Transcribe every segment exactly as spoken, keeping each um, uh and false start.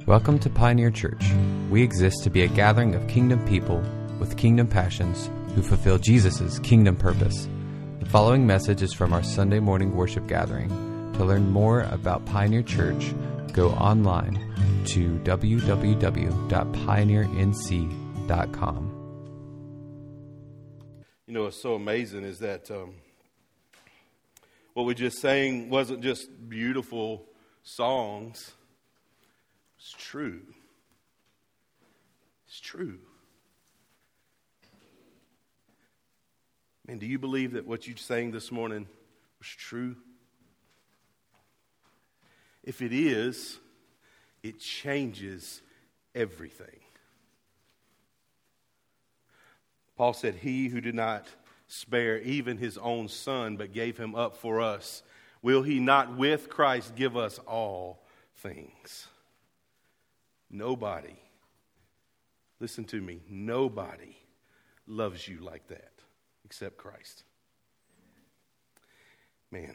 Welcome to Pioneer Church. We exist to be a gathering of kingdom people with kingdom passions who fulfill Jesus' kingdom purpose. The following message is from our Sunday morning worship gathering. To learn more about Pioneer Church, go online to w w w dot pioneer n c dot com. You know, what's so amazing is that um, what we just sang wasn't just beautiful songs. It's true. It's true. Man, do you believe that what you sang this morning was true? If it is, it changes everything. Paul said, "He who did not spare even his own son, but gave him up for us, will he not with Christ give us all things?" Nobody, listen to me, nobody loves you like that except Christ. Man,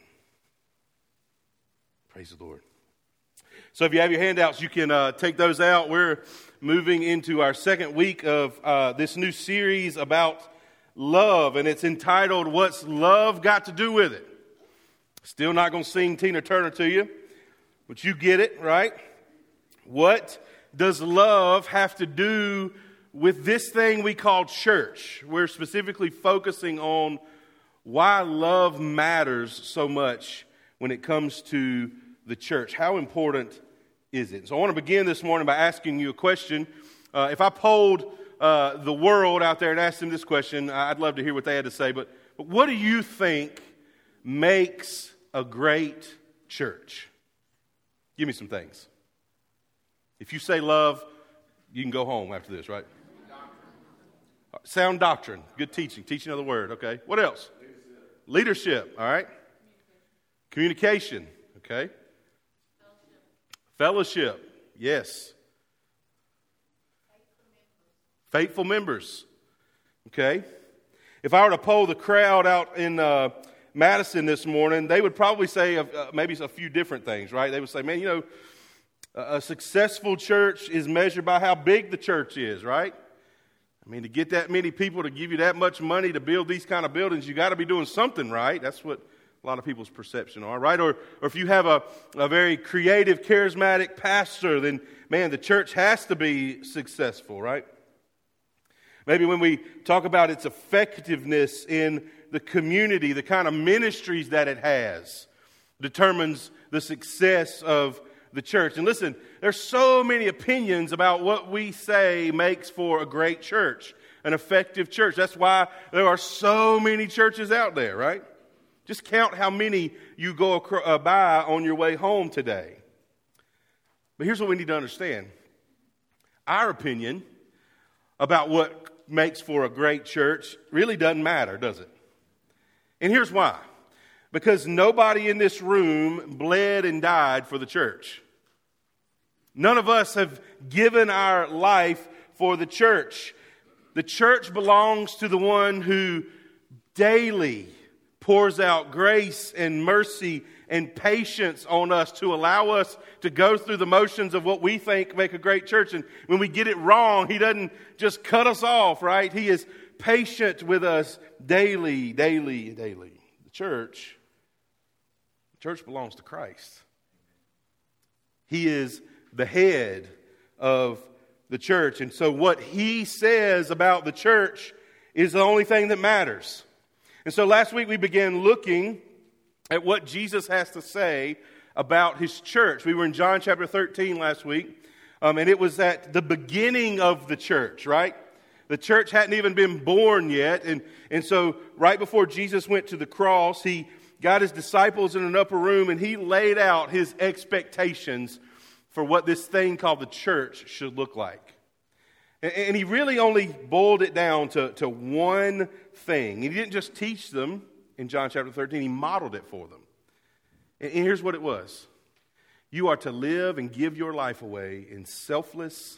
praise the Lord. So if you have your handouts, you can uh, take those out. We're moving into our second week of uh, this new series about love, and it's entitled, "What's Love Got to Do with It?" Still not going to sing Tina Turner to you, but you get it, right? What does love have to do with this thing we call church? We're specifically focusing on why love matters so much when it comes to the church. How important is it? So I want to begin this morning by asking you a question. Uh, if I polled uh, the world out there and asked them this question, I'd love to hear what they had to say. But, but what do you think makes a great church? Give me some things. If you say love, you can go home after this, right? Doctrine. Sound doctrine. Good teaching. Teaching of the word. Okay. What else? Leadership. Leadership. All right. Communication. Okay. Fellowship. Fellowship. Yes. Faithful members. Faithful members. Okay. If I were to poll the crowd out in uh, Madison this morning, they would probably say uh, maybe a few different things, right? They would say, man, you know, a successful church is measured by how big the church is, right? I mean, to get that many people to give you that much money to build these kind of buildings, you got to be doing something right. That's what a lot of people's perception are, right? Or, or if you have a, a very creative, charismatic pastor, then, man, the church has to be successful, right? Maybe when we talk about its effectiveness in the community, the kind of ministries that it has determines the success of the church. And listen, there's so many opinions about what we say makes for a great church, an effective church. That's why there are so many churches out there, right? Just count how many you go uh, by on your way home today. But here's what we need to understand. Our opinion about what makes for a great church really doesn't matter, does it? And here's why. Because nobody in this room bled and died for the church. None of us have given our life for the church. The church belongs to the one who daily pours out grace and mercy and patience on us to allow us to go through the motions of what we think make a great church. And when we get it wrong, He doesn't just cut us off, right? He is patient with us daily, daily, daily. The church, the church belongs to Christ. He is the head of the church. And so what He says about the church is the only thing that matters. And so last week we began looking at what Jesus has to say about His church. We were in John chapter thirteen last week, um, and it was at the beginning of the church, right? The church hadn't even been born yet. And, and so right before Jesus went to the cross, He got His disciples in an upper room and He laid out His expectations for what this thing called the church should look like. And, and He really only boiled it down to, to one thing. He didn't just teach them in John chapter thirteen, He modeled it for them. And, and here's what it was. You are to live and give your life away in selfless,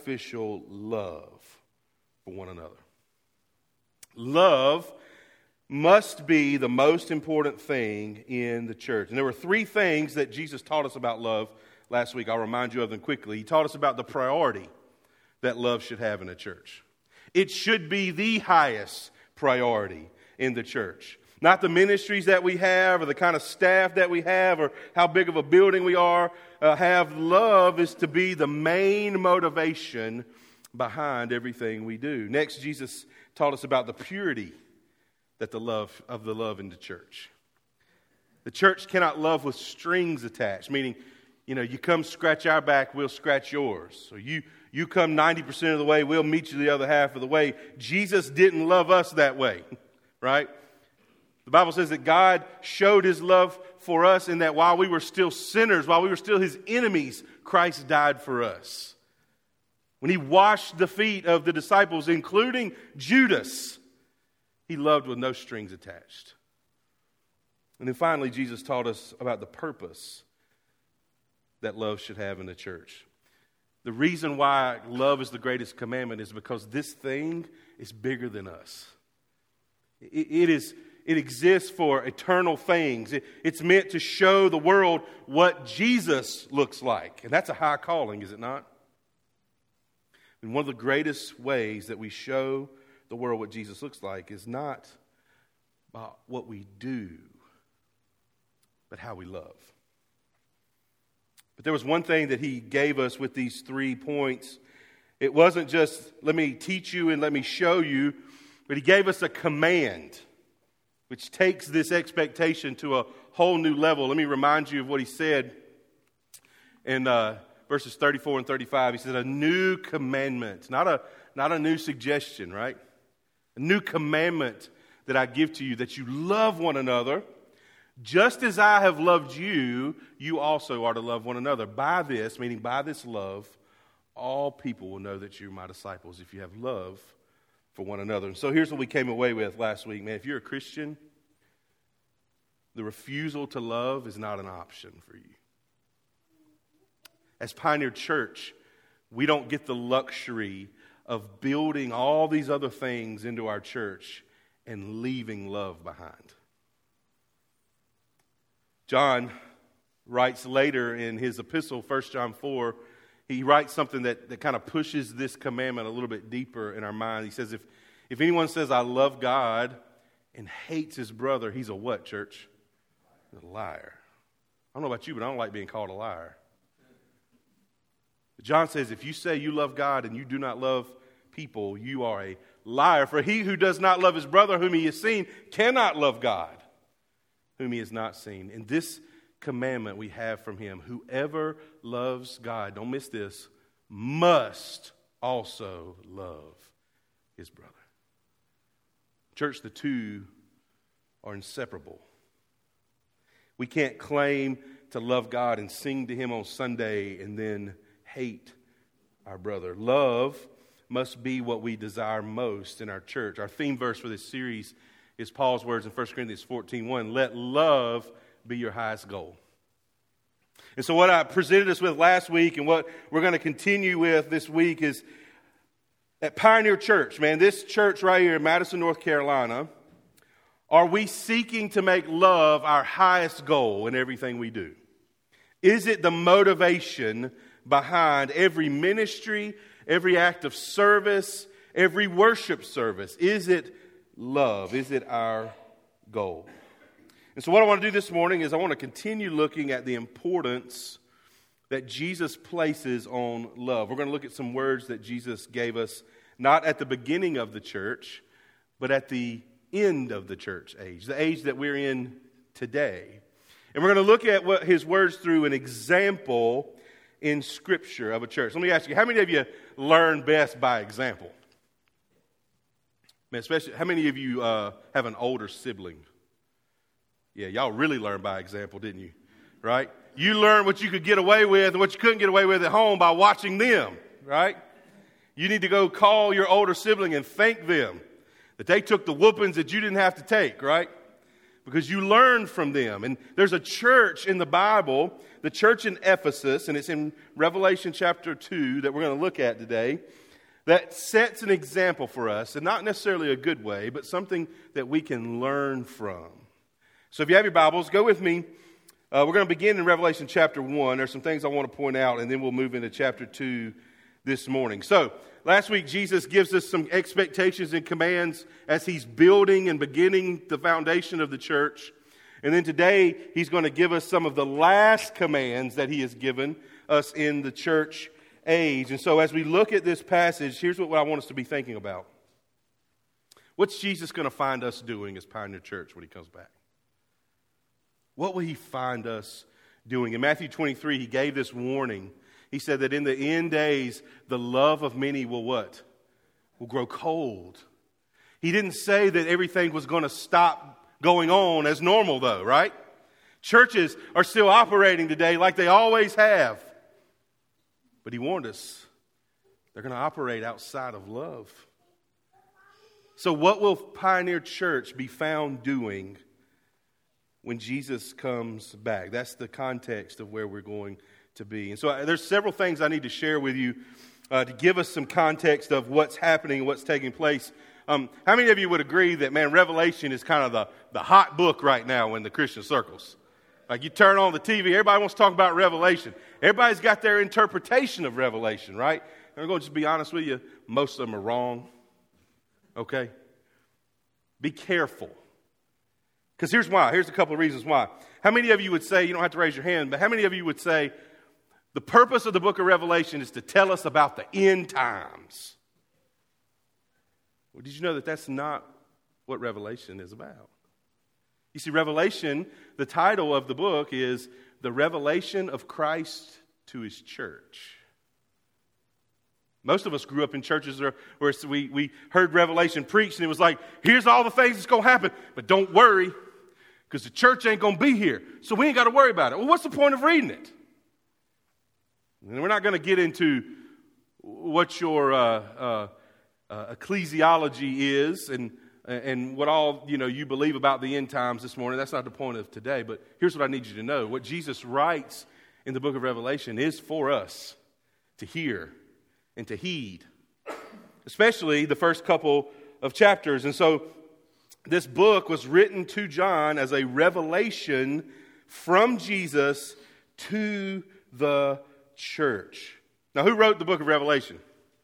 sacrificial love for one another. Love must be the most important thing in the church. And there were three things that Jesus taught us about love last week. I'll remind you of them quickly. He taught us about the priority that love should have in a church. It should be the highest priority in the church. Not the ministries that we have or the kind of staff that we have or how big of a building we are. Uh, have love is to be the main motivation behind everything we do. Next, Jesus taught us about the purity that the love of the love in the church. The church cannot love with strings attached, meaning, you know, you come scratch our back, we'll scratch yours. So you you come ninety percent of the way, we'll meet you the other half of the way. Jesus didn't love us that way, right? The Bible says that God showed His love for us in that while we were still sinners, while we were still His enemies, Christ died for us. When He washed the feet of the disciples, including Judas, He loved with no strings attached. And then finally, Jesus taught us about the purpose that love should have in the church. The reason why love is the greatest commandment is because this thing is bigger than us. It, it is... It exists for eternal things. It, it's meant to show the world what Jesus looks like. And that's a high calling, is it not? And one of the greatest ways that we show the world what Jesus looks like is not about what we do, but how we love. But there was one thing that He gave us with these three points. It wasn't just, let me teach you and let me show you, but He gave us a command, which takes this expectation to a whole new level. Let me remind you of what He said in uh, verses thirty-four and thirty-five. He said, a new commandment, not a, not a new suggestion, right? A new commandment that I give to you, that you love one another. Just as I have loved you, you also are to love one another. By this, meaning by this love, all people will know that you're my disciples if you have love for one another. And so here's what we came away with last week, man. If you're a Christian, the refusal to love is not an option for you. As Pioneer Church, we don't get the luxury of building all these other things into our church and leaving love behind. John writes later in his epistle, First John four, he writes something that, that kind of pushes this commandment a little bit deeper in our mind. He says, if, if anyone says, I love God and hates his brother, he's a what, church? A liar. I don't know about you, but I don't like being called a liar. But John says, if you say you love God and you do not love people, you are a liar. For he who does not love his brother whom he has seen cannot love God whom he has not seen. And this commandment we have from Him, whoever loves God, don't miss this, must also love his brother. Church, the two are inseparable. We can't claim to love God and sing to Him on Sunday and then hate our brother. Love must be what we desire most in our church. Our theme verse for this series is Paul's words in First Corinthians fourteen one. Let love be your highest goal. And so what I presented us with last week and what we're going to continue with this week is at Pioneer Church, man, this church right here in Madison, North Carolina, are we seeking to make love our highest goal in everything we do? Is it the motivation behind every ministry, every act of service, every worship service? Is it love? Is it our goal? And so what I want to do this morning is I want to continue looking at the importance that Jesus places on love. We're going to look at some words that Jesus gave us, not at the beginning of the church, but at the end of the church age, the age that we're in today. And we're going to look at what His words through an example in Scripture of a church. Let me ask you, how many of you learn best by example? Man, especially, how many of you uh, have an older sibling? Yeah, y'all really learned by example, didn't you? Right? You learned what you could get away with and what you couldn't get away with at home by watching them, right? You need to go call your older sibling and thank them that they took the whoopings that you didn't have to take, right? Because you learned from them. And there's a church in the Bible, the church in Ephesus, and it's in Revelation chapter two that we're going to look at today. that sets an example for us, and not necessarily a good way, but something that we can learn from. So if you have your Bibles, go with me. Uh, we're going to begin in Revelation chapter one. There's some things I want to point out, and then we'll move into chapter two this morning. So last week, Jesus gives us some expectations and commands as he's building and beginning the foundation of the church. And then today, he's going to give us some of the last commands that he has given us in the church age. And so as we look at this passage, here's what I want us to be thinking about. What's Jesus going to find us doing as Pioneer Church when he comes back? What will he find us doing? In Matthew twenty-three, he gave this warning. He said that in the end days, the love of many will what? Will grow cold. He didn't say that everything was going to stop going on as normal, though, right? Churches are still operating today like they always have. But he warned us, they're going to operate outside of love. So what will Pioneer Church be found doing when Jesus comes back? That's the context of where we're going to be. And so uh, there's several things I need to share with you uh, to give us some context of what's happening and what's taking place. Um, how many of you would agree that, man, Revelation is kind of the, the hot book right now in the Christian circles? Like you turn on the T V, everybody wants to talk about Revelation. Everybody's got their interpretation of Revelation, right? And I'm going to just be honest with you, most of them are wrong. Okay? Be careful. Because here's why. Here's a couple of reasons why. How many of you would say, you don't have to raise your hand, but how many of you would say the purpose of the book of Revelation is to tell us about the end times? Well, did you know that that's not what Revelation is about? You see, Revelation, the title of the book is The Revelation of Christ to His Church. Most of us grew up in churches where we, we heard Revelation preached and it was like, here's all the things that's going to happen, but don't worry because the church ain't going to be here, so we ain't got to worry about it. Well, what's the point of reading it? And we're not going to get into what your uh, uh, uh, ecclesiology is and and what all, you know, you believe about the end times this morning. That's not the point of today, but here's what I need you to know. What Jesus writes in the book of Revelation is for us to hear and to heed, especially the first couple of chapters. And so this book was written to John as a revelation from Jesus to the church. Now, who wrote the book of Revelation?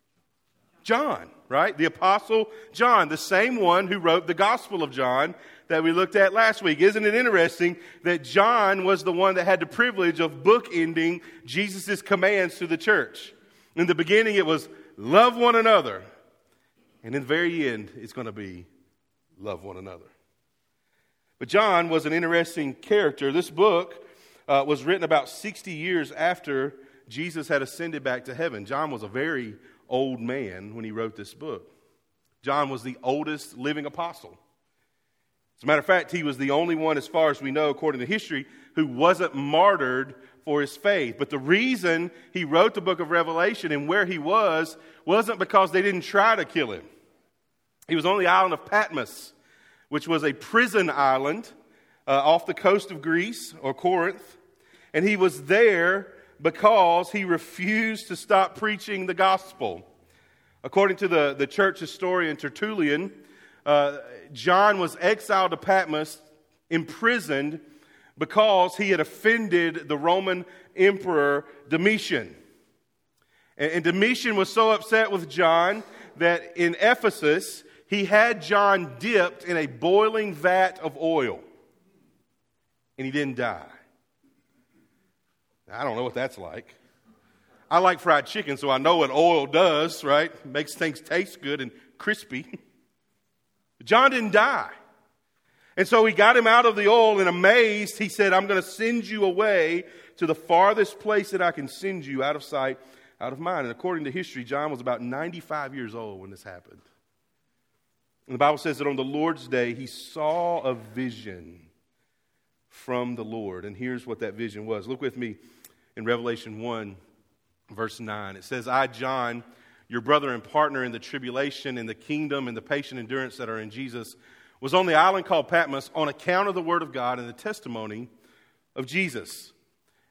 John, right? The Apostle John, the same one who wrote the Gospel of John that we looked at last week. Isn't it interesting that John was the one that had the privilege of bookending Jesus' commands to the church? In the beginning, it was love one another. And in the very end, it's going to be love one another. But John was an interesting character. This book uh, was written about sixty years after Jesus had ascended back to heaven. John was a very old man when he wrote this book. John was the oldest living apostle. As a matter of fact, he was the only one, as far as we know, according to history, who wasn't martyred for his faith. But the reason he wrote the book of Revelation and where he was wasn't because they didn't try to kill him. He was on the island of Patmos, which was a prison island uh, off the coast of Greece or Corinth. And he was there because he refused to stop preaching the gospel. According to the, the church historian Tertullian, uh, John was exiled to Patmos, imprisoned, because he had offended the Roman Emperor Domitian. And, and Domitian was so upset with John that in Ephesus, he had John dipped in a boiling vat of oil. And he didn't die. I don't know what that's like. I like fried chicken, so I know what oil does, right? It makes things taste good and crispy. John didn't die. And so he got him out of the oil, and amazed, he said, I'm going to send you away to the farthest place that I can send you, out of sight, out of mind. And according to history, John was about ninety-five years old when this happened. And the Bible says that on the Lord's day, he saw a vision from the Lord. And here's what that vision was. Look with me in Revelation one, verse nine. It says, I, John, your brother and partner in the tribulation and the kingdom and the patient endurance that are in Jesus, was on the island called Patmos on account of the word of God and the testimony of Jesus.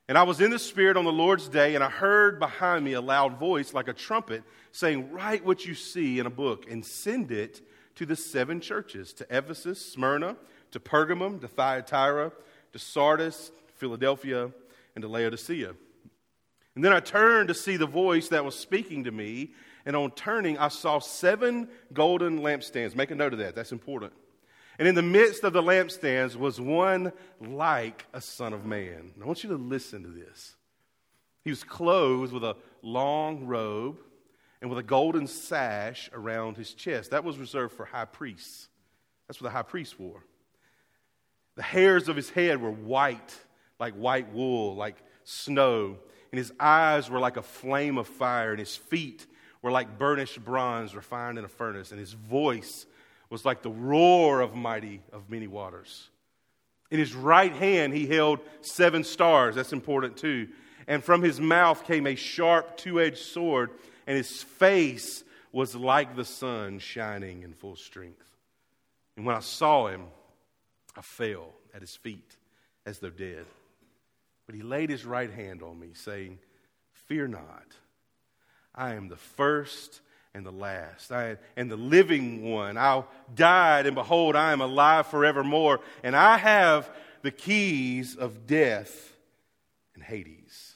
And I was in the Spirit on the Lord's day, and I heard behind me a loud voice like a trumpet saying, write what you see in a book and send it to the seven churches, to Ephesus, Smyrna, to Pergamum, to Thyatira, to Sardis, Philadelphia, and to Laodicea. And then I turned to see the voice that was speaking to me, and on turning, I saw seven golden lampstands. Make a note of that. That's important. And in the midst of the lampstands was one like a son of man. I want you to listen to this. He was clothed with a long robe and with a golden sash around his chest. That was reserved for high priests. That's what the high priest wore. The hairs of his head were white, like white wool, like snow. And his eyes were like a flame of fire, and his feet were like burnished bronze refined in a furnace, and his voice was like the roar of mighty of many waters. In his right hand he held seven stars. That's important too. And from his mouth came a sharp two-edged sword, and his face was like the sun shining in full strength. And when I saw him, I fell at his feet as though dead. But he laid his right hand on me, saying, fear not. I am the first and the last, I am the living one. I died, and behold, I am alive forevermore, and I have the keys of death and Hades.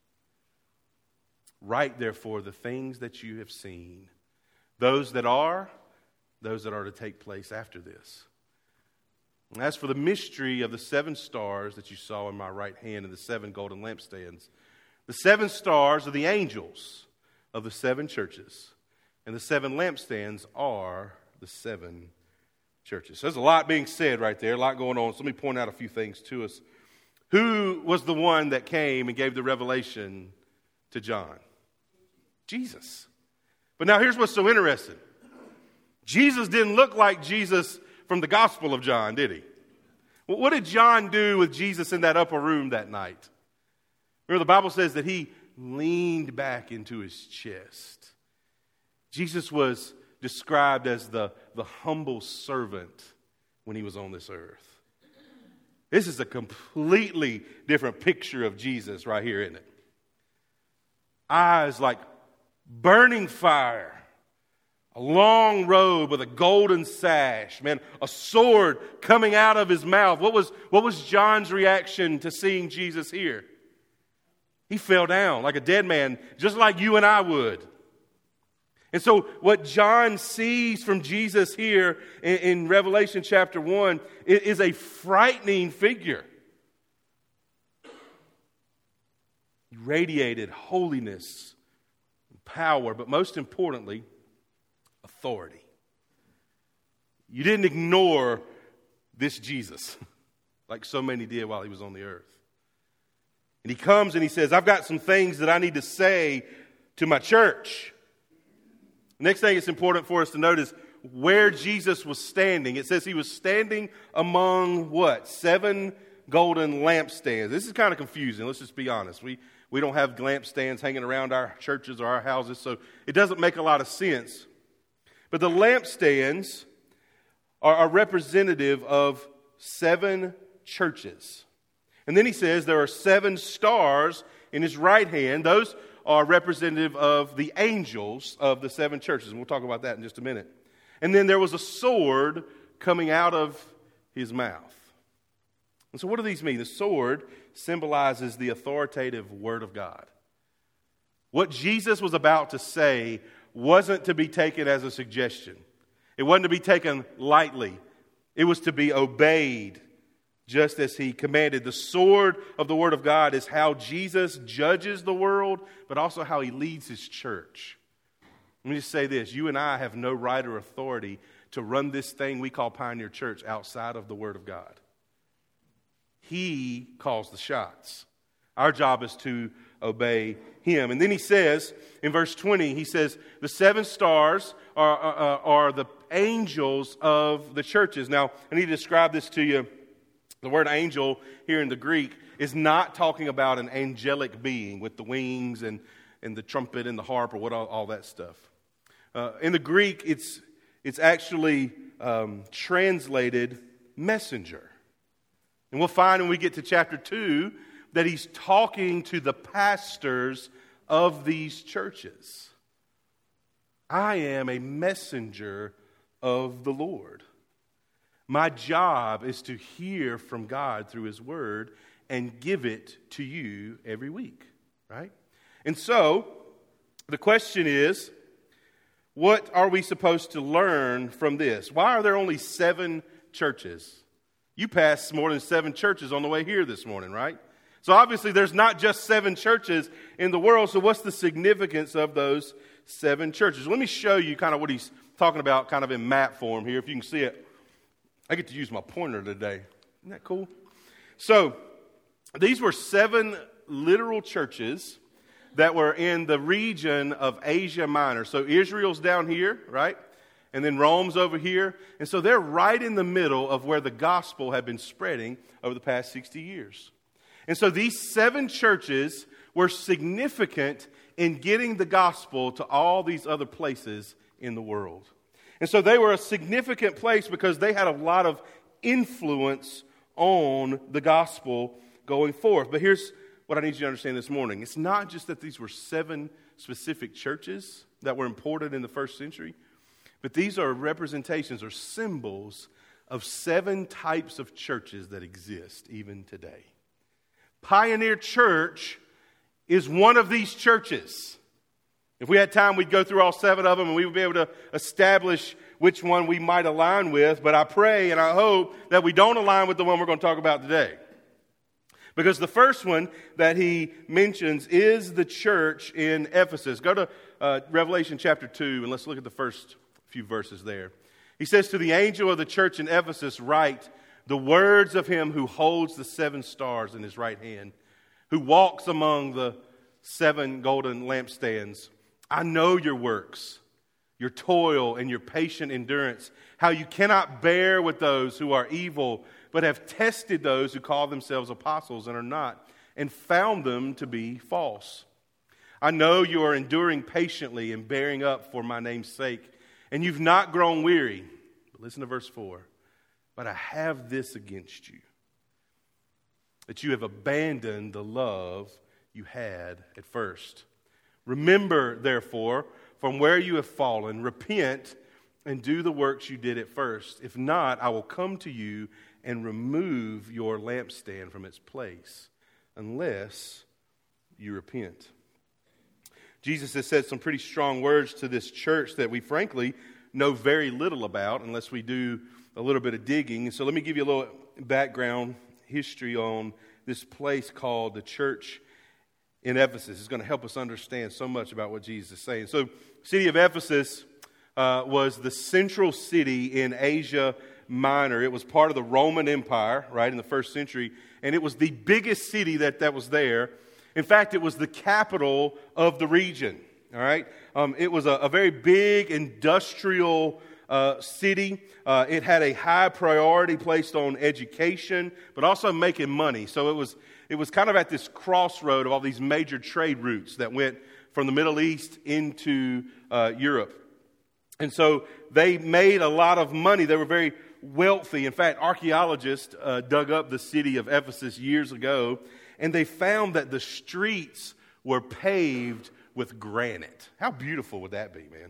Write, therefore, the things that you have seen, those that are, those that are to take place after this. And as for the mystery of the seven stars that you saw in my right hand and the seven golden lampstands, the seven stars are the angels of the seven churches, and the seven lampstands are the seven churches. So there's a lot being said right there, a lot going on. So let me point out a few things to us. Who was the one that came and gave the revelation to John? Jesus. But now here's what's so interesting. Jesus didn't look like Jesus from the Gospel of John, did he? Well, what did John do with Jesus in that upper room that night? Remember, the Bible says that he leaned back into his chest. Jesus was described as the, the humble servant when he was on this earth. This is a completely different picture of Jesus right here, isn't it? Eyes like burning fire, a long robe with a golden sash, man, a sword coming out of his mouth. What was, what was John's reaction to seeing Jesus here? He fell down like a dead man, just like you and I would. And so what John sees from Jesus here in, in Revelation chapter one is, is a frightening figure. He radiated holiness, power, but most importantly, authority. You didn't ignore this Jesus like so many did while he was on the earth. And he comes and he says, I've got some things that I need to say to my church. Next thing it's important for us to notice where Jesus was standing. It says he was standing among what? Seven golden lampstands. This is kind of confusing. Let's just be honest. We we don't have lampstands hanging around our churches or our houses, so it doesn't make a lot of sense. But the lampstands are, are representative of seven churches. And then he says there are seven stars in his right hand. Those are representative of the angels of the seven churches. And we'll talk about that in just a minute. And then there was a sword coming out of his mouth. And so what do these mean? The sword symbolizes the authoritative word of God. What Jesus was about to say wasn't to be taken as a suggestion. It wasn't to be taken lightly. It was to be obeyed just as he commanded. The sword of the Word of God is how Jesus judges the world, but also how he leads his church. Let me just say this. You and I have no right or authority to run this thing we call Pioneer Church outside of the Word of God. He calls the shots. Our job is to obey him. And then he says, in verse twenty, he says, the seven stars are, are, are the angels of the churches. Now, I need to describe this to you. The word angel here in the Greek is not talking about an angelic being with the wings and, and the trumpet and the harp or what all, all that stuff. Uh, in the Greek, it's, it's actually um, translated messenger. And we'll find when we get to chapter two that he's talking to the pastors of these churches. I am a messenger of the Lord. My job is to hear from God through His Word and give it to you every week, right? And so, the question is, what are we supposed to learn from this? Why are there only seven churches? You passed more than seven churches on the way here this morning, right? So obviously there's not just seven churches in the world, so what's the significance of those seven churches? Let me show you kind of what he's talking about kind of in map form here, if you can see it. I get to use my pointer today. Isn't that cool? So these were seven literal churches that were in the region of Asia Minor. So Israel's down here, right? And then Rome's over here. And so they're right in the middle of where the gospel had been spreading over the past sixty years. And so these seven churches were significant in getting the gospel to all these other places in the world. And so they were a significant place because they had a lot of influence on the gospel going forth. But here's what I need you to understand this morning. It's not just that these were seven specific churches that were important in the first century, but these are representations or symbols of seven types of churches that exist even today. Pioneer Church is one of these churches. If we had time, we'd go through all seven of them and we would be able to establish which one we might align with. But I pray and I hope that we don't align with the one we're going to talk about today. Because the first one that he mentions is the church in Ephesus. Go to uh, Revelation chapter two and let's look at the first few verses there. He says, "To the angel of the church in Ephesus write the words of him who holds the seven stars in his right hand, who walks among the seven golden lampstands. I know your works, your toil and your patient endurance, how you cannot bear with those who are evil, but have tested those who call themselves apostles and are not, and found them to be false. I know you are enduring patiently and bearing up for my name's sake, and you've not grown weary." But listen to verse four. "But I have this against you, that you have abandoned the love you had at first. Remember, therefore, from where you have fallen, repent and do the works you did at first. If not, I will come to you and remove your lampstand from its place, unless you repent." Jesus has said some pretty strong words to this church that we frankly know very little about unless we do a little bit of digging. So let me give you a little background history on this place called the church in Ephesus. It's going to help us understand so much about what Jesus is saying. So the city of Ephesus uh, was the central city in Asia Minor. It was part of the Roman Empire, right, in the first century. And it was the biggest city that, that was there. In fact, it was the capital of the region, all right? Um, it was a, a very big industrial uh, city. Uh, it had a high priority placed on education, but also making money. So it was it was kind of at this crossroad of all these major trade routes that went from the Middle East into uh, Europe. And so they made a lot of money. They were very wealthy. In fact, archaeologists uh, dug up the city of Ephesus years ago, and they found that the streets were paved with granite. How beautiful would that be, man?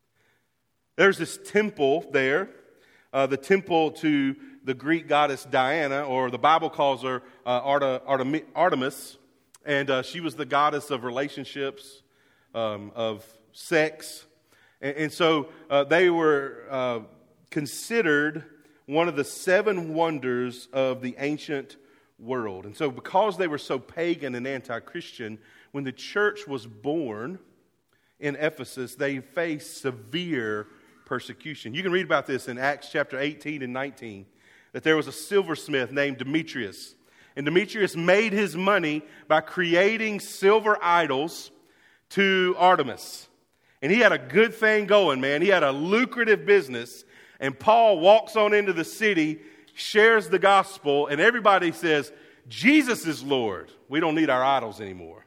There's this temple there, uh, the temple to the Greek goddess Diana, or the Bible calls her uh, Artem- Artemis, and uh, she was the goddess of relationships, um, of sex. And, and so uh, they were uh, considered one of the seven wonders of the ancient world. And so because they were so pagan and anti-Christian, when the church was born in Ephesus, they faced severe persecution. You can read about this in Acts chapter eighteen and nineteen, that there was a silversmith named Demetrius. And Demetrius made his money by creating silver idols to Artemis. And he had a good thing going, man. He had a lucrative business. And Paul walks on into the city, shares the gospel, and everybody says, Jesus is Lord. We don't need our idols anymore.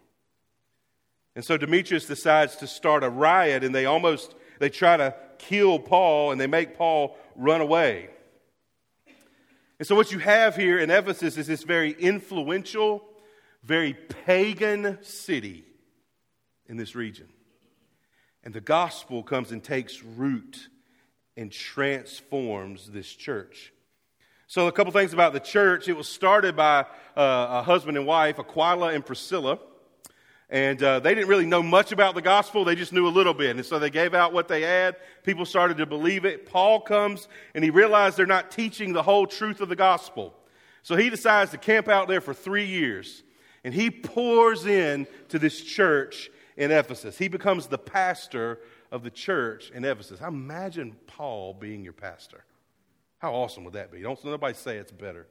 And so Demetrius decides to start a riot, and they almost, they try to kill Paul, and they make Paul run away. And so what you have here in Ephesus is this very influential, very pagan city in this region. And the gospel comes and takes root and transforms this church. So a couple things about the church. It was started by uh, a husband and wife, Aquila and Priscilla. And uh, they didn't really know much about the gospel. They just knew a little bit. And so they gave out what they had. People started to believe it. Paul comes and he realized they're not teaching the whole truth of the gospel. So he decides to camp out there for three years. And he pours in to this church in Ephesus. He becomes the pastor of the church in Ephesus. Imagine Paul being your pastor. How awesome would that be? Don't nobody say it's better.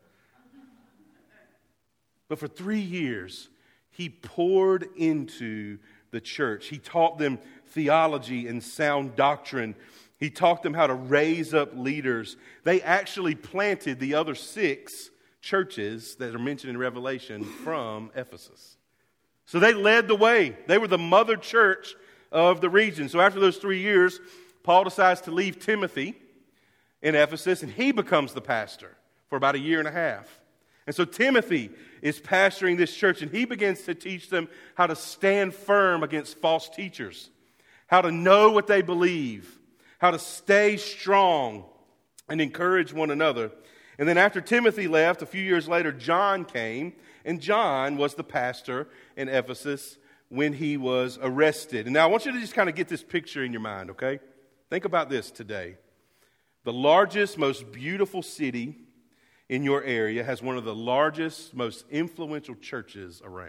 But for three years, he poured into the church. He taught them theology and sound doctrine. He taught them how to raise up leaders. They actually planted the other six churches that are mentioned in Revelation from Ephesus. So they led the way. They were the mother church of the region. So after those three years, Paul decides to leave Timothy in Ephesus, and he becomes the pastor for about a year and a half. And so Timothy is pastoring this church, and he begins to teach them how to stand firm against false teachers, how to know what they believe, how to stay strong and encourage one another. And then after Timothy left, a few years later, John came, and John was the pastor in Ephesus when he was arrested. And now I want you to just kind of get this picture in your mind, okay? Think about this today. The largest, most beautiful city in your area has one of the largest, most influential churches around.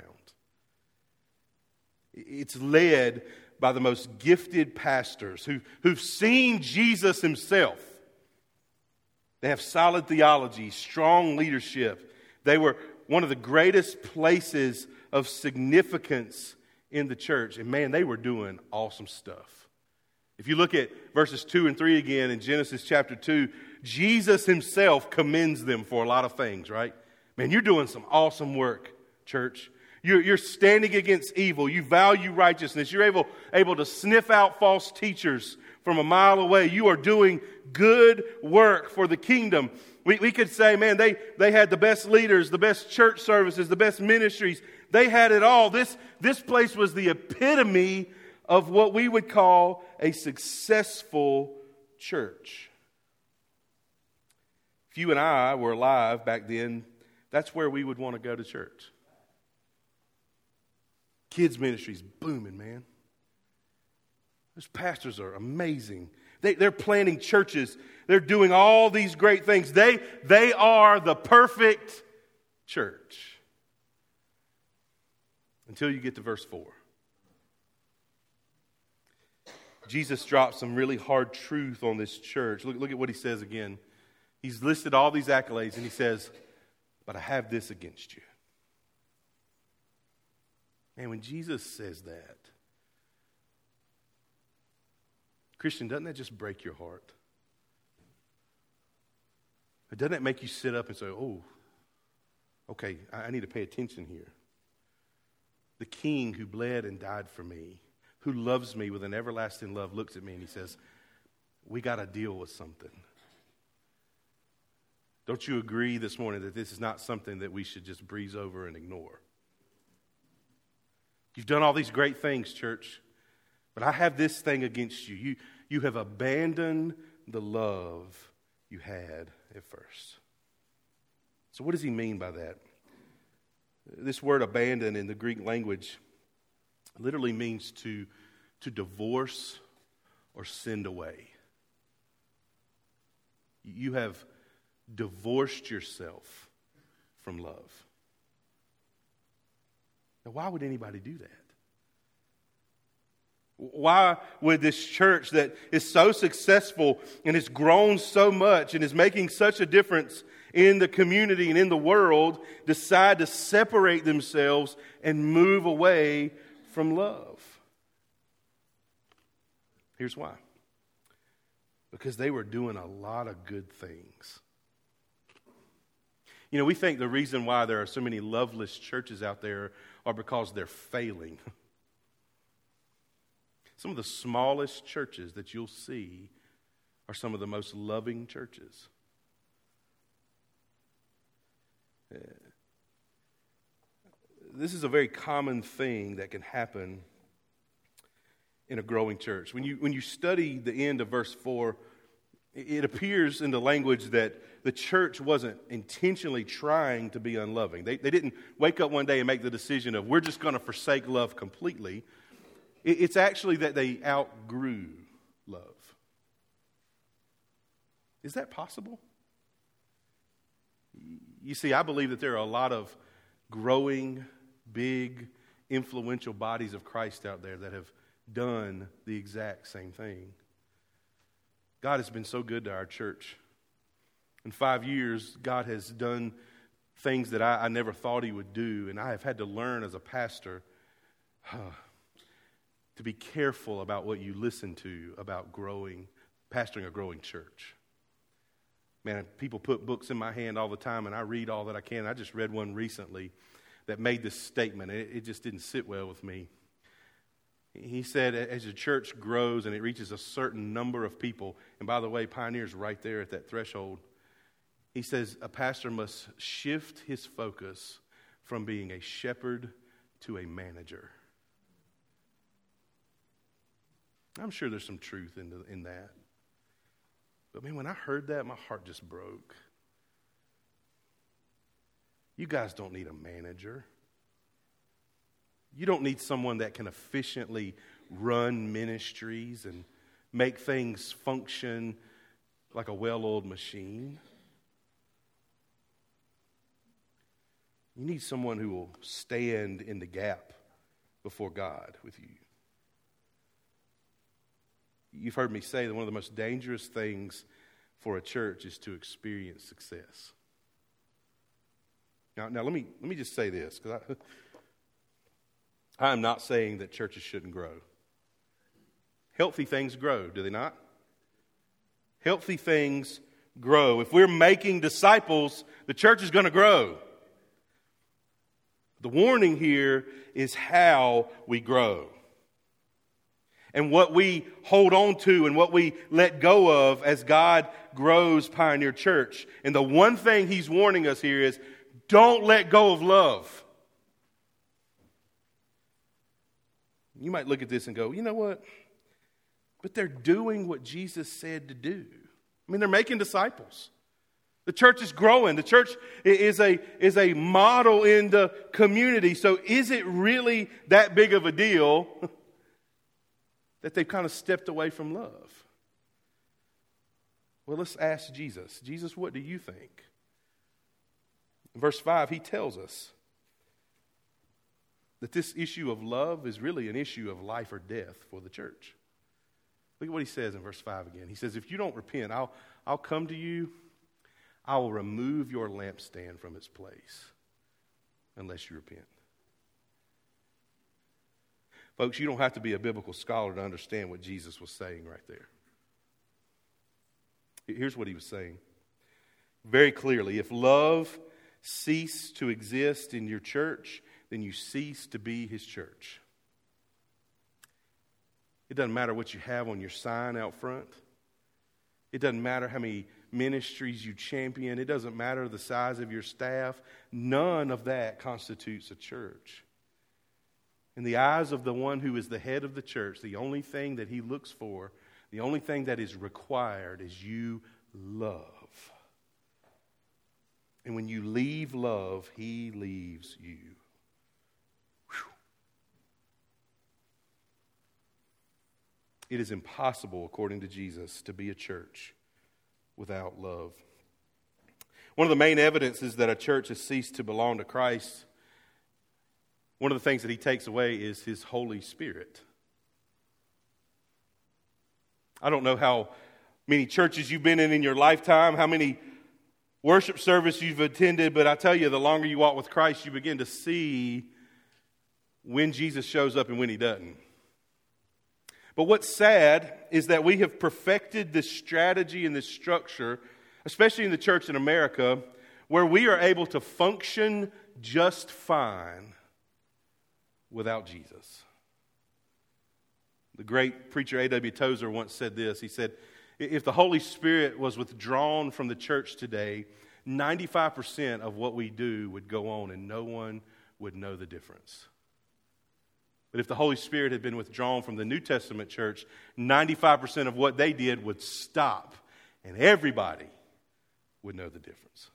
It's led by the most gifted pastors who, who've seen Jesus himself. They have solid theology, strong leadership. They were one of the greatest places of significance in the church. And man, they were doing awesome stuff. If you look at verses two and three again in Genesis chapter two, Jesus himself commends them for a lot of things, right? Man, you're doing some awesome work, church. You're, you're standing against evil. You value righteousness. You're able, able to sniff out false teachers from a mile away. You are doing good work for the kingdom. We, we could say, man, they, they had the best leaders, the best church services, the best ministries. They had it all. This, this place was the epitome of what we would call a successful church. If you and I were alive back then, that's where we would want to go to church. Kids ministries booming, man. Those pastors are amazing. They, they're planting churches. They're doing all these great things. They, they are the perfect church. Until you get to verse four. Jesus drops some really hard truth on this church. Look, look at what he says again. He's listed all these accolades and he says, but I have this against you. Man, when Jesus says that, Christian, doesn't that just break your heart? Doesn't that make you sit up and say, oh, okay, I need to pay attention here. The King who bled and died for me, who loves me with an everlasting love, looks at me and he says, we got to deal with something. Don't you agree this morning that this is not something that we should just breeze over and ignore? You've done all these great things, church, but I have this thing against you. You, you have abandoned the love you had at first. So what does he mean by that? This word abandon in the Greek language literally means to, to divorce or send away. You have divorced yourself from love. Now, why would anybody do that? Why would this church that is so successful and has grown so much and is making such a difference in the community and in the world decide to separate themselves and move away from love? Here's why. Because they were doing a lot of good things. You know, we think the reason why there are so many loveless churches out there are because they're failing. Some of the smallest churches that you'll see are some of the most loving churches. this is a very common thing that can happen in a growing church. When you, when you study the end of verse four, it appears in the language that the church wasn't intentionally trying to be unloving. They, they didn't wake up one day and make the decision of, we're just going to forsake love completely. It, it's actually that they outgrew love. Is that possible? You see, I believe that there are a lot of growing, big, influential bodies of Christ out there that have done the exact same thing. God has been so good to our church. In five years, God has done things that I, I never thought He would do, and I have had to learn as a pastor huh, to be careful about what you listen to about growing, pastoring a growing church. Man, people put books in my hand all the time, and I read all that I can. I just read one recently that made this statement. It, it just didn't sit well with me. He said, as a church grows and it reaches a certain number of people, and by the way, Pioneer's right there at that threshold, he says a pastor must shift his focus from being a shepherd to a manager. I'm sure there's some truth in, the, in that. But man, when I heard that, my heart just broke. You guys don't need a manager. You don't need someone that can efficiently run ministries and make things function like a well-oiled machine. You need someone who will stand in the gap before God with you. You've heard me say that one of the most dangerous things for a church is to experience success. Now, now let me let me just say this, because I, I am not saying that churches shouldn't grow. Healthy things grow, do they not? Healthy things grow. If we're making disciples, the church is going to grow. The warning here is how we grow. And what we hold on to and what we let go of as God grows Pioneer Church. And the one thing He's warning us here is, don't let go of love. You might look at this and go, you know what? But they're doing what Jesus said to do. I mean, they're making disciples. The church is growing. The church is a, is a model in the community. So is it really that big of a deal that they've kind of stepped away from love? Well, let's ask Jesus. Jesus, what do you think? In verse five, He tells us that this issue of love is really an issue of life or death for the church. Look at what He says in verse five again. He says, if you don't repent, I'll, I'll come to you. I will remove your lampstand from its place unless you repent. Folks, you don't have to be a biblical scholar to understand what Jesus was saying right there. Here's what He was saying. Very clearly, if love ceased to exist in your church, then you cease to be His church. It doesn't matter what you have on your sign out front. It doesn't matter how many ministries you champion. It doesn't matter the size of your staff. None of that constitutes a church. In the eyes of the one who is the head of the church, the only thing that He looks for, the only thing that is required is you love. And when you leave love, He leaves you. Whew. It is impossible, according to Jesus, to be a church without love. One of the main evidences that a church has ceased to belong to Christ, one of the things that He takes away is His Holy Spirit. I don't know how many churches you've been in in your lifetime, how many worship services you've attended, but I tell you, the longer you walk with Christ, you begin to see when Jesus shows up and when He doesn't. But what's sad is that we have perfected this strategy and this structure, especially in the church in America, where we are able to function just fine without Jesus. The great preacher A W Tozer once said this. He said, if the Holy Spirit was withdrawn from the church today, ninety-five percent of what we do would go on and no one would know the difference. But if the Holy Spirit had been withdrawn from the New Testament church, ninety-five percent of what they did would stop, and everybody would know the difference.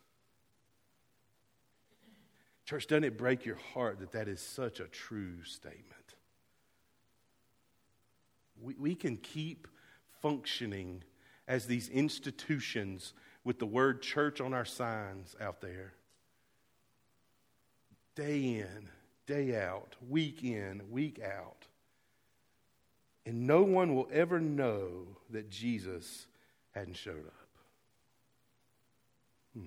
Church, doesn't it break your heart that that is such a true statement? We, we can keep functioning as these institutions with the word church on our signs out there. Day in, day out, week in, week out. And no one will ever know that Jesus hadn't showed up. Hmm.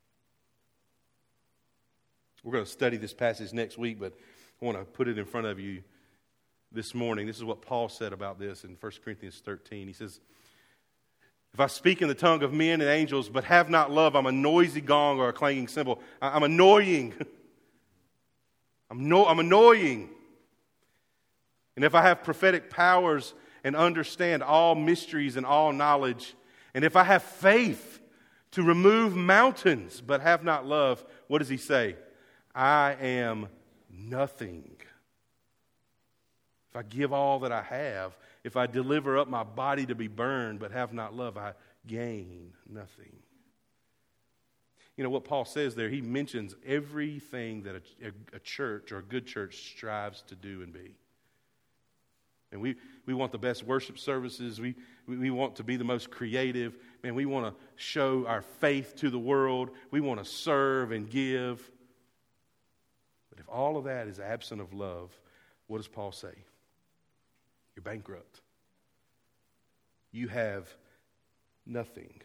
We're going to study this passage next week, but I want to put it in front of you this morning. This is what Paul said about this in First Corinthians thirteen. He says, if I speak in the tongue of men and angels, but have not love, I'm a noisy gong or a clanging cymbal. I'm annoying. I'm, no, I'm annoying. And if I have prophetic powers and understand all mysteries and all knowledge, and if I have faith to remove mountains, but have not love, what does he say? I am nothing. If I give all that I have, if I deliver up my body to be burned but have not love, I gain nothing. You know what Paul says there, he mentions everything that a, a, a church or a good church strives to do and be. And we, we want the best worship services. We, we, we want to be the most creative. Man, we want to show our faith to the world. We want to serve and give. But if all of that is absent of love, what does Paul say? You're bankrupt. You have nothing.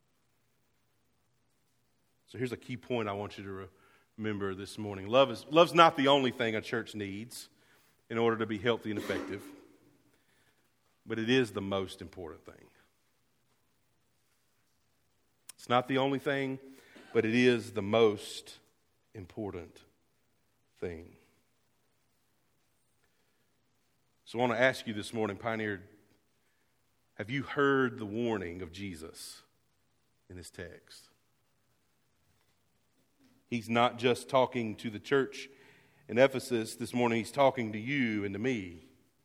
So here's a key point I want you to remember this morning. Love is love's not the only thing a church needs in order to be healthy and effective, but it is the most important thing. It's not the only thing, but it is the most important thing. So I want to ask you this morning, Pioneer, have you heard the warning of Jesus in this text? He's not just talking to the church in Ephesus this morning, he's talking to you and to me.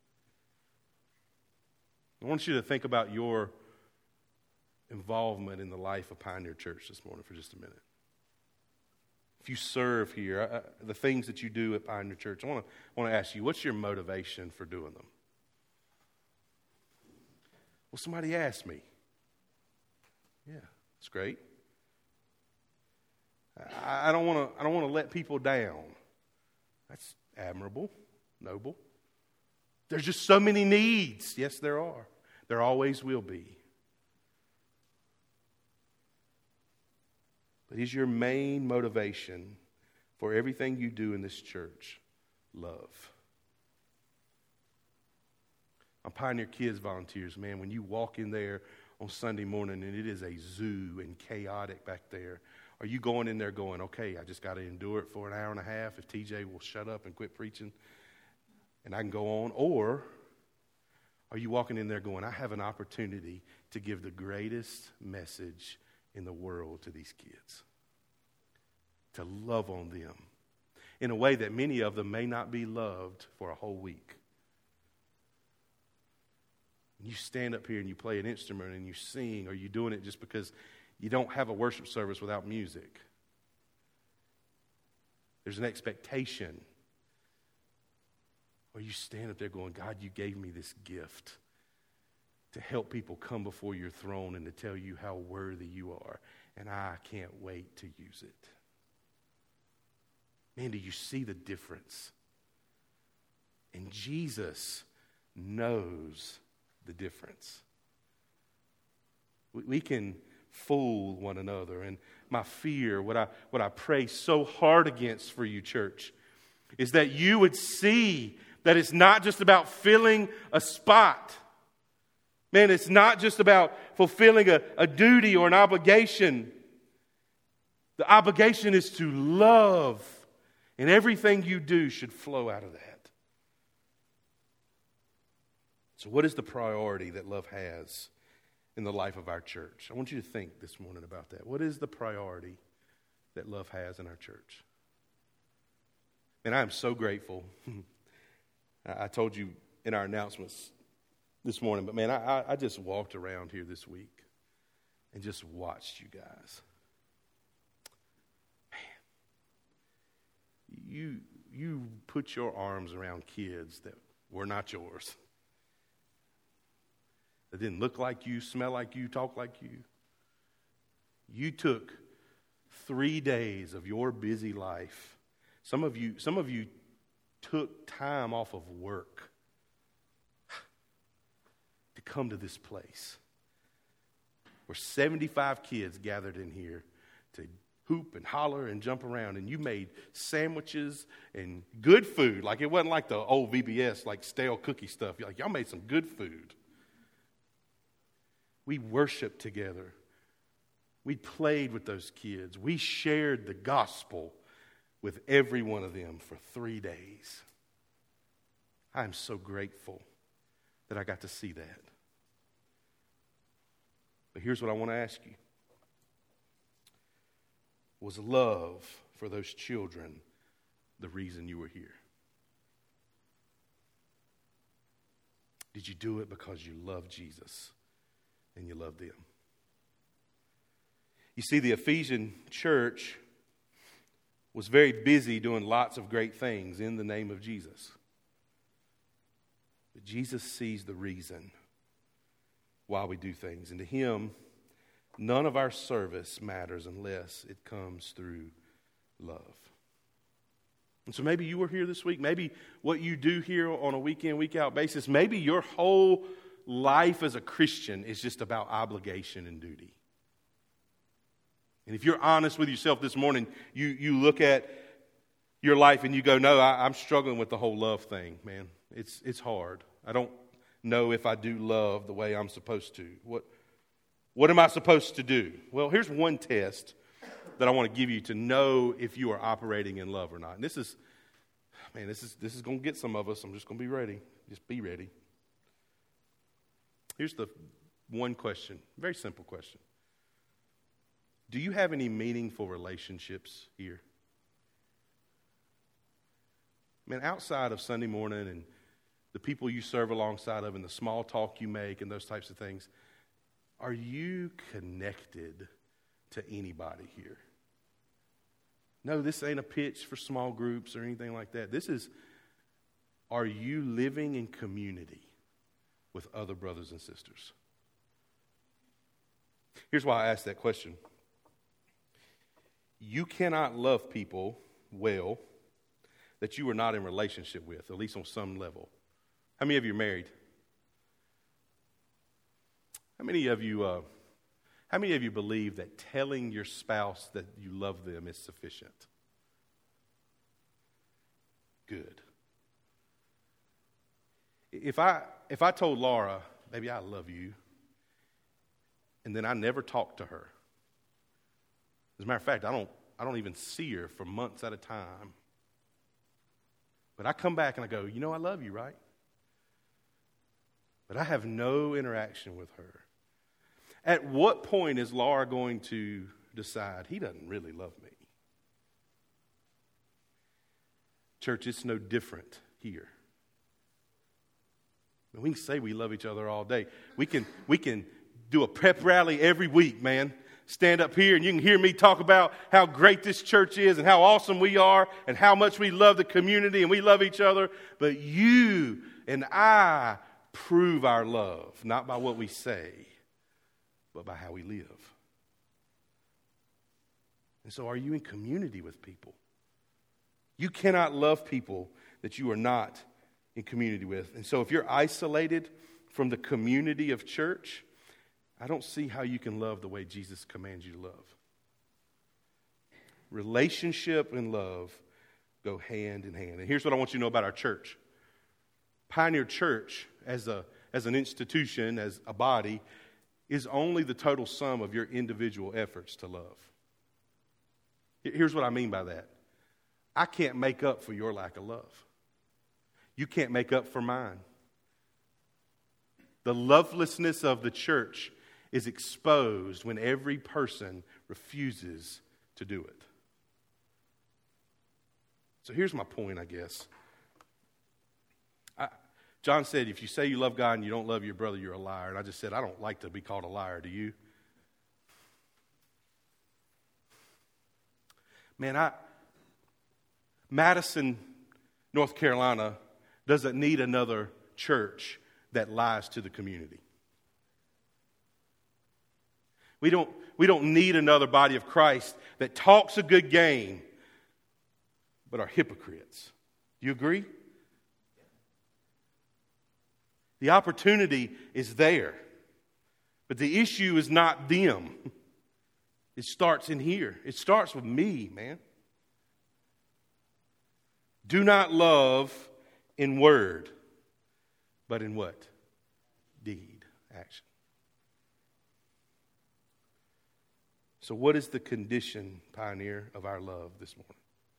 I want you to think about your involvement in the life of Pioneer Church this morning for just a minute. If you serve here, I, the things that you do at Pioneer Church, I want to I want to ask you, what's your motivation for doing them? Well, somebody asked me. Yeah, it's great. I, I don't want to I don't want to let people down. That's admirable, noble. There's just so many needs. Yes, there are. There always will be. But is your main motivation for everything you do in this church love? On Pioneer Kids Volunteers, man, when you walk in there on Sunday morning and it is a zoo and chaotic back there, are you going in there going, okay, I just got to endure it for an hour and a half if T J will shut up and quit preaching and I can go on? Or are you walking in there going, I have an opportunity to give the greatest message in the world to these kids, to love on them in a way that many of them may not be loved for a whole week. You stand up here and you play an instrument and you sing, or you doing it just because you don't have a worship service without music. There's an expectation. Or you stand up there going, God, you gave me this gift to help people come before your throne and to tell you how worthy you are. And I can't wait to use it. Man, do you see the difference? And Jesus knows the difference. We, we can fool one another. And my fear, what I, what I pray so hard against for you, church, is that you would see that it's not just about filling a spot. Man, it's not just about fulfilling a, a duty or an obligation. The obligation is to love, and everything you do should flow out of that. So what is the priority that love has in the life of our church? I want you to think this morning about that. What is the priority that love has in our church? And I am so grateful. I told you in our announcements this morning, but man, I, I just walked around here this week and just watched you guys. Man, you, you put your arms around kids that were not yours, that didn't look like you, smell like you, talk like you. You took three days of your busy life. Some of you, some of you took time off of work to come to this place where seventy-five kids gathered in here to hoop and holler and jump around, and you made sandwiches and good food. Like it wasn't like the old V B S, like stale cookie stuff. You're like, y'all made some good food. We worshiped together. We played with those kids. We shared the gospel with every one of them for three days. I'm so grateful that I got to see that. But here's what I want to ask you. Was love for those children the reason you were here? Did you do it because you love Jesus and you love them? You see, the Ephesian church was very busy doing lots of great things in the name of Jesus. But Jesus sees the reason why we do things. And to him, none of our service matters unless it comes through love. And so maybe you were here this week. Maybe what you do here on a week in, week out basis, maybe your whole life as a Christian is just about obligation and duty. And if you're honest with yourself this morning, you, you look at your life and you go, no, I, I'm struggling with the whole love thing, man. It's it's hard. I don't know if I do love the way I'm supposed to. What What am I supposed to do? Well, here's one test that I want to give you to know if you are operating in love or not. And this is, man, this is this is going to get some of us. I'm just going to be ready. Just be ready. Here's the one question, very simple question. Do you have any meaningful relationships here? Man, outside of Sunday morning and the people you serve alongside of and the small talk you make and those types of things, are you connected to anybody here? No, this ain't a pitch for small groups or anything like that. This is, are you living in community with other brothers and sisters? Here's why I asked that question. You cannot love people well that you are not in relationship with, at least on some level. How many of you are married? How many of you uh, how many of you believe that telling your spouse that you love them is sufficient? Good. If I if I told Laura, baby, I love you, and then I never talked to her. As a matter of fact, I don't I don't even see her for months at a time. But I come back and I go, you know I love you, right? But I have no interaction with her. At what point is Laura going to decide he doesn't really love me? Church, it's no different here. We can say we love each other all day. We can we can do a pep rally every week, man. Stand up here and you can hear me talk about how great this church is and how awesome we are and how much we love the community and we love each other. But you and I prove our love, not by what we say, but by how we live. And so are you in community with people? You cannot love people that you are not in community with. And so if you're isolated from the community of church, I don't see how you can love the way Jesus commands you to love. Relationship and love go hand in hand. And here's what I want you to know about our church. Pioneer Church, as a as an institution, as a body, is only the total sum of your individual efforts to love. Here's what I mean by that. I can't make up for your lack of love. You can't make up for mine. The lovelessness of the church is exposed when every person refuses to do it. So here's my point, I guess. I, John said, if you say you love God and you don't love your brother, you're a liar. And I just said, I don't like to be called a liar. Do you? Man, I, Madison, North Carolina, doesn't need another church that lies to the community. We don't, we don't need another body of Christ that talks a good game, but are hypocrites. Do you agree? The opportunity is there, but the issue is not them. It starts in here. It starts with me, man. Do not love in word, but in what? Deed, action. So what is the condition, Pioneer, of our love this morning?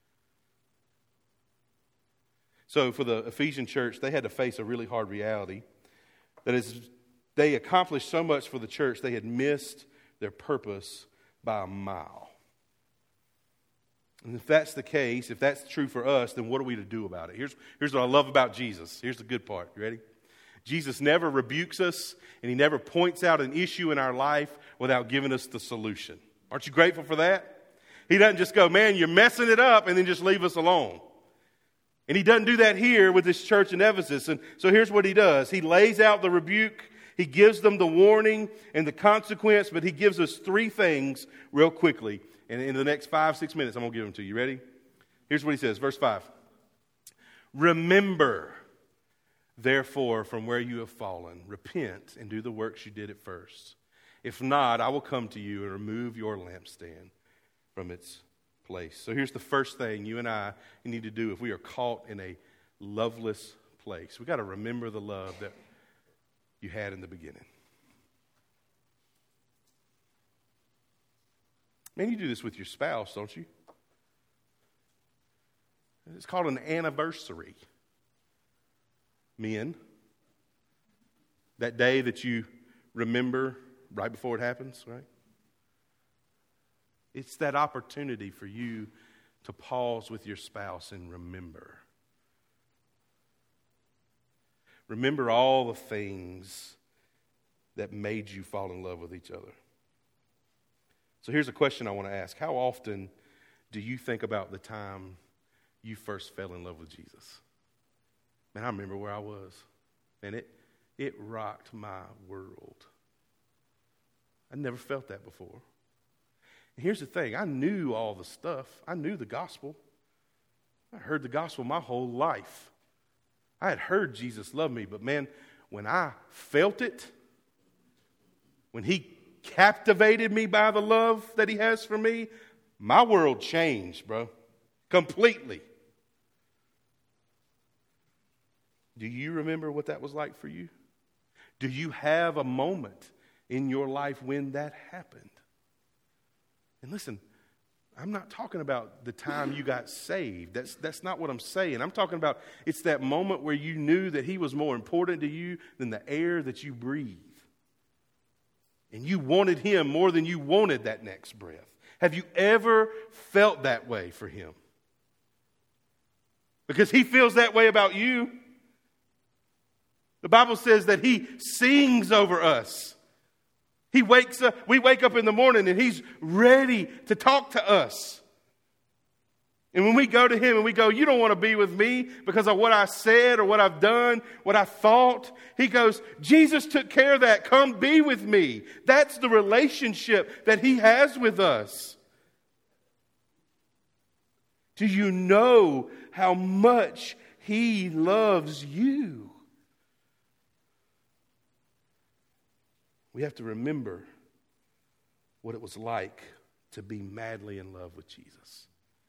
So for the Ephesian church, they had to face a really hard reality. That is, they accomplished so much for the church, they had missed their purpose by a mile. And if that's the case, if that's true for us, then what are we to do about it? Here's, here's what I love about Jesus. Here's the good part. You ready? Jesus never rebukes us, and he never points out an issue in our life without giving us the solution. Aren't you grateful for that? He doesn't just go, man, you're messing it up, and then just leave us alone. And he doesn't do that here with this church in Ephesus. And so here's what he does. He lays out the rebuke. He gives them the warning and the consequence, but he gives us three things real quickly. And in the next five, six minutes, I'm going to give them to you. Ready? Here's what he says. Verse five. Remember, therefore, from where you have fallen, repent and do the works you did at first. If not, I will come to you and remove your lampstand from its place. So here's the first thing you and I need to do if we are caught in a loveless place. We've got to remember the love that you had in the beginning. Man, you do this with your spouse, don't you? It's called an anniversary. Men, that day that you remember right before it happens, right? It's that opportunity for you to pause with your spouse and remember. Remember all the things that made you fall in love with each other. So here's a question I want to ask. How often do you think about the time you first fell in love with Jesus? Man, I remember where I was. And it, it rocked my world. I never felt that before. And here's the thing. I knew all the stuff. I knew the gospel. I heard the gospel my whole life. I had heard Jesus love me, but man, when I felt it, when he captivated me by the love that he has for me, my world changed, bro. Completely. Do you remember what that was like for you? Do you have a moment in your life when that happened? And listen, I'm not talking about the time you got saved. That's, that's not what I'm saying. I'm talking about it's that moment where you knew that he was more important to you than the air that you breathe. And you wanted him more than you wanted that next breath. Have you ever felt that way for him? Because he feels that way about you. The Bible says that he sings over us. He wakes up, we wake up in the morning and he's ready to talk to us. And when we go to him and we go, you don't want to be with me because of what I said or what I've done, what I thought. He goes, Jesus took care of that. Come be with me. That's the relationship that he has with us. Do you know how much he loves you? We have to remember what it was like to be madly in love with Jesus.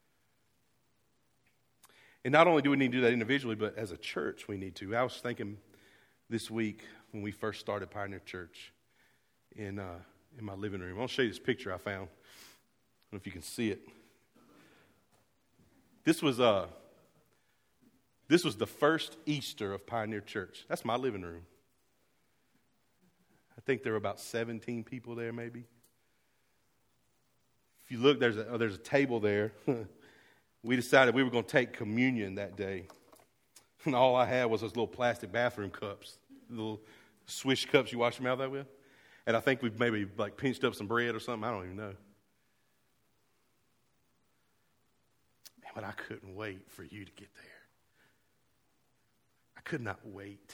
And not only do we need to do that individually, but as a church we need to. I was thinking this week when we first started Pioneer Church in uh, in my living room. I'll show you this picture I found. I don't know if you can see it. This was uh, this was the first Easter of Pioneer Church. That's my living room. I think there were about seventeen people there, maybe. If you look, there's a, oh, there's a table there. we decided we were going to take communion that day. And all I had was those little plastic bathroom cups, little swish cups you wash your mouth out with. And I think we maybe like pinched up some bread or something. I don't even know. But I couldn't wait for you to get there. I could not wait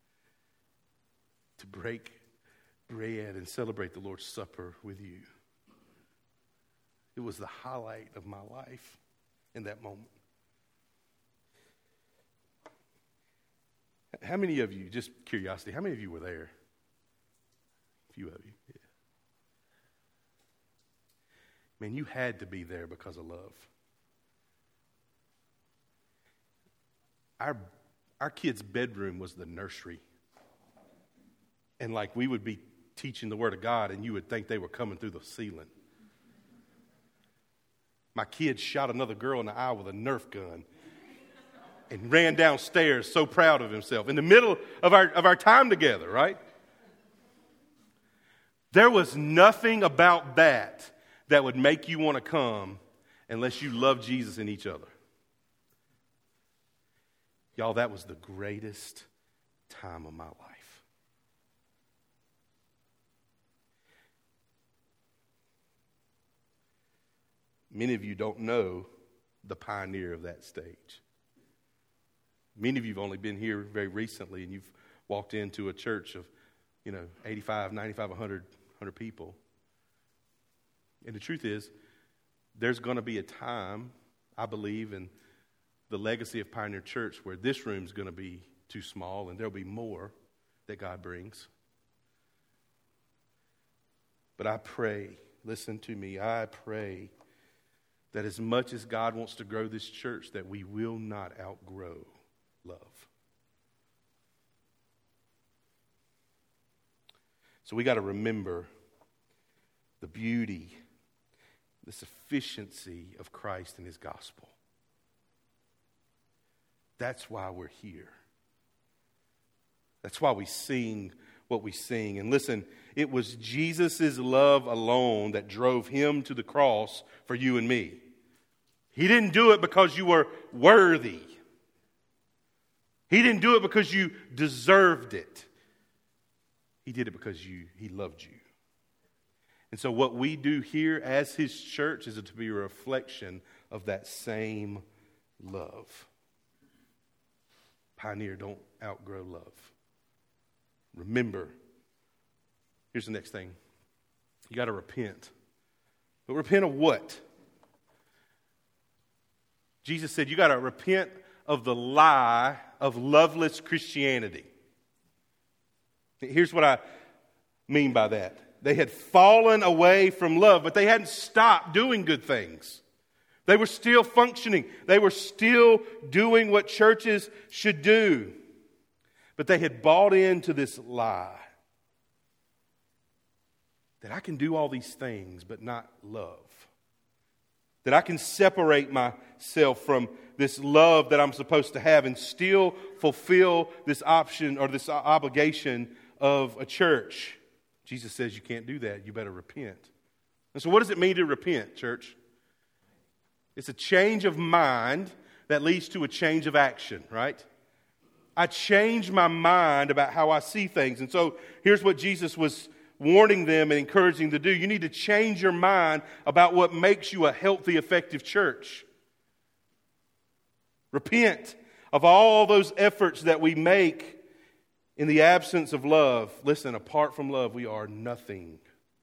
to break bread and celebrate the Lord's Supper with you. It was the highlight of my life in that moment. How many of you, just curiosity, how many of you were there? A few of you, yeah. Man, you had to be there because of love. Our our kids' bedroom was the nursery. And like we would be teaching the Word of God and you would think they were coming through the ceiling. My kid shot another girl in the eye with a Nerf gun and ran downstairs so proud of himself in the middle of our, of our time together, right? There was nothing about that that would make you want to come unless you love Jesus and each other. Y'all, that was the greatest time of my life. Many of you don't know the pioneer of that stage. Many of you have only been here very recently, and you've walked into a church of, you know, eighty-five, ninety-five, one hundred, one hundred people. And the truth is, there's going to be a time, I believe, in the legacy of Pioneer Church where this room's going to be too small and there'll be more that God brings. But I pray, listen to me, I pray that as much as God wants to grow this church, that we will not outgrow love. So we got to remember the beauty, the sufficiency of Christ and His gospel. That's why we're here. That's why we sing what we sing. And listen, it was Jesus' love alone that drove Him to the cross for you and me. He didn't do it because you were worthy. He didn't do it because you deserved it. He did it because you, He loved you. And so what we do here as His church is to be a reflection of that same love. Pioneer, don't outgrow love. Remember, here's the next thing. You got to repent. But repent of what? Jesus said you got to repent of the lie of loveless Christianity. Here's what I mean by that. They had fallen away from love, but they hadn't stopped doing good things. They were still functioning. They were still doing what churches should do. But they had bought into this lie that I can do all these things but not love. That I can separate myself from this love that I'm supposed to have and still fulfill this option or this obligation of a church. Jesus says you can't do that. You better repent. And so what does it mean to repent, church? It's a change of mind that leads to a change of action, right? I change my mind about how I see things. And so here's what Jesus was warning them and encouraging them to do. You need to change your mind about what makes you a healthy, effective church. Repent of all those efforts that we make in the absence of love. Listen, apart from love, we are nothing.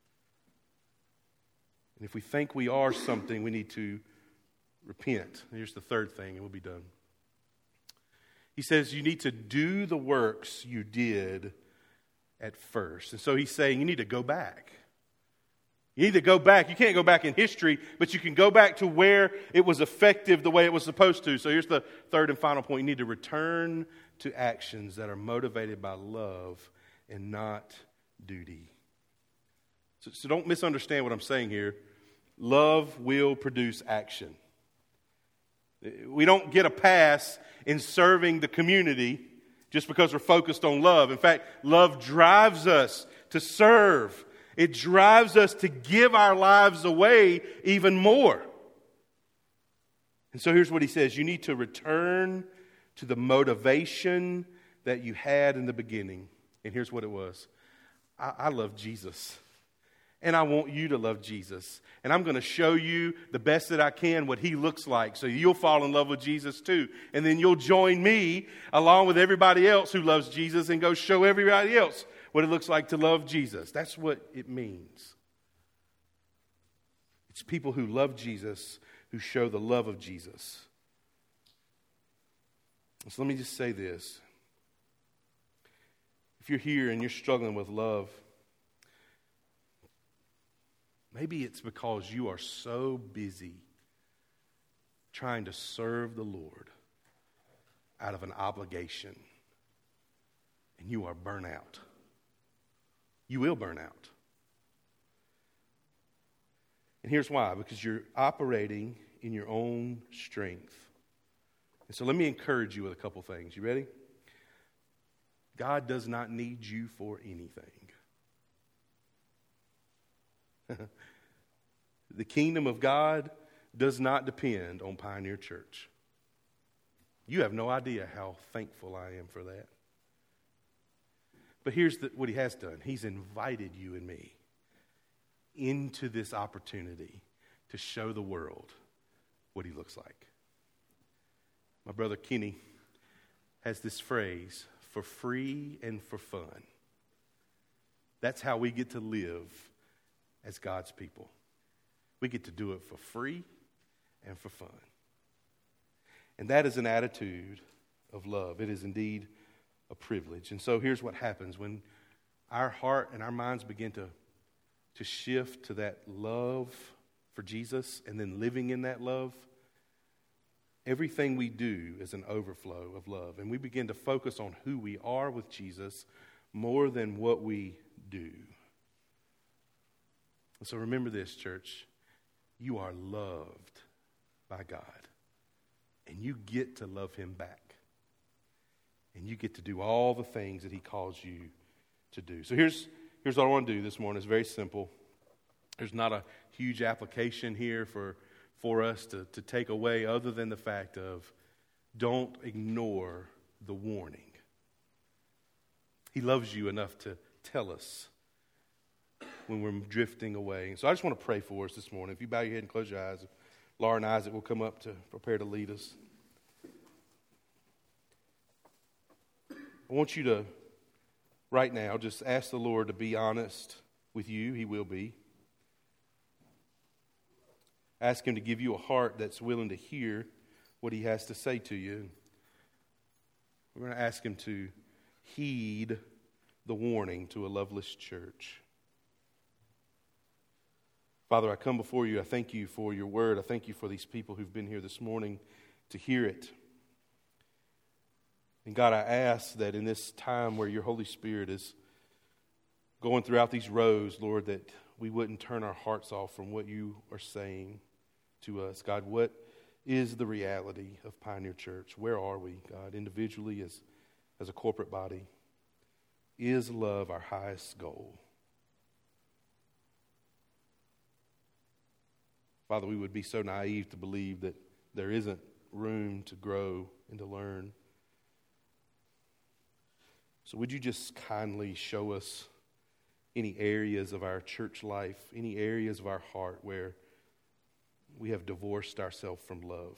And if we think we are something, we need to repent. Here's the third thing, and we'll be done. He says you need to do the works you did at first. And so he's saying you need to go back. You need to go back. You can't go back in history, but you can go back to where it was effective the way it was supposed to. So here's the third and final point. You need to return to actions that are motivated by love and not duty. So, so don't misunderstand what I'm saying here. Love will produce action. We don't get a pass in serving the community just because we're focused on love. In fact, love drives us to serve. It drives us to give our lives away even more. And so here's what he says. You need to return to the motivation that you had in the beginning. And here's what it was. I, I love Jesus. And I want you to love Jesus. And I'm going to show you the best that I can what he looks like so you'll fall in love with Jesus too. And then you'll join me along with everybody else who loves Jesus and go show everybody else what it looks like to love Jesus. That's what it means. It's people who love Jesus who show the love of Jesus. So let me just say this. If you're here and you're struggling with love, maybe it's because you are so busy trying to serve the Lord out of an obligation, and you are burnt out. You will burn out. And here's why. Because you're operating in your own strength. And so let me encourage you with a couple things. You ready? God does not need you for anything. The kingdom of God does not depend on Pioneer Church. You have no idea how thankful I am for that. But here's the, what he has done. He's invited you and me into this opportunity to show the world what he looks like. My brother Kenny has this phrase, for free and for fun. That's how we get to live as God's people. We get to do it for free and for fun. And that is an attitude of love. It is indeed a privilege. And so here's what happens when our heart and our minds begin to, to shift to that love for Jesus and then living in that love. Everything we do is an overflow of love. And we begin to focus on who we are with Jesus more than what we do. And so remember this, church. You are loved by God. And you get to love him back. And you get to do all the things that he calls you to do. So here's, here's what I want to do this morning. It's very simple. There's not a huge application here for, for us to, to take away other than the fact of don't ignore the warning. He loves you enough to tell us when we're drifting away. And so I just want to pray for us this morning. If you bow your head and close your eyes, Laura and Isaac will come up to prepare to lead us. I want you to, right now, just ask the Lord to be honest with you. He will be. Ask him to give you a heart that's willing to hear what he has to say to you. We're going to ask him to heed the warning to a loveless church. Father, I come before you. I thank you for your word. I thank you for these people who've been here this morning to hear it. And God, I ask that in this time where your Holy Spirit is going throughout these rows, Lord, that we wouldn't turn our hearts off from what you are saying to us. God, what is the reality of Pioneer Church? Where are we, God, individually as, as a corporate body? Is love our highest goal? Father, we would be so naive to believe that there isn't room to grow and to learn. So would you just kindly show us any areas of our church life, any areas of our heart where we have divorced ourselves from love?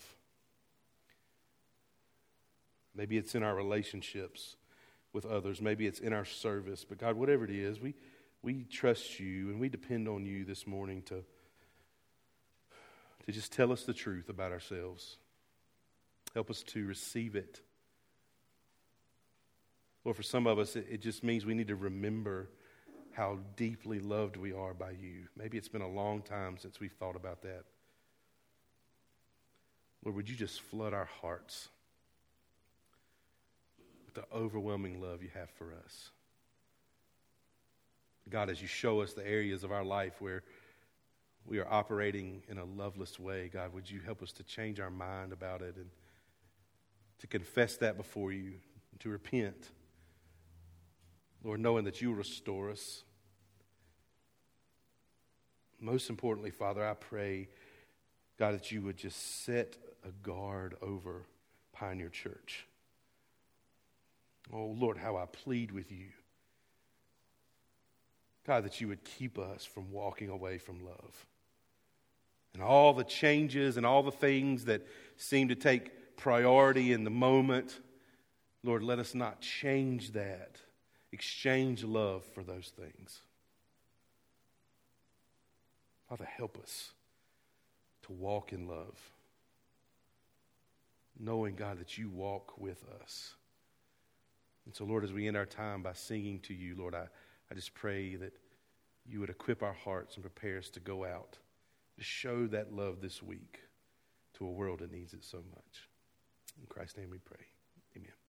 Maybe it's in our relationships with others. Maybe it's in our service. But God, whatever it is, we, we trust you and we depend on you this morning to, to just tell us the truth about ourselves. Help us to receive it. Lord, for some of us, it, it just means we need to remember how deeply loved we are by you. Maybe it's been a long time since we've thought about that. Lord, would you just flood our hearts with the overwhelming love you have for us? God, as you show us the areas of our life where we are operating in a loveless way, God, would you help us to change our mind about it and to confess that before you, and to repent. Lord, knowing that you will restore us. Most importantly, Father, I pray God, that you would just set a guard over Pioneer Church. Oh, Lord, how I plead with you. God, that you would keep us from walking away from love. And all the changes and all the things that seem to take priority in the moment, Lord, let us not change that. Exchange love for those things. Father, help us to walk in love, knowing, God, that you walk with us. And so, Lord, as we end our time by singing to you, Lord, I, I just pray that you would equip our hearts and prepare us to go out, to show that love this week to a world that needs it so much. In Christ's name we pray. Amen.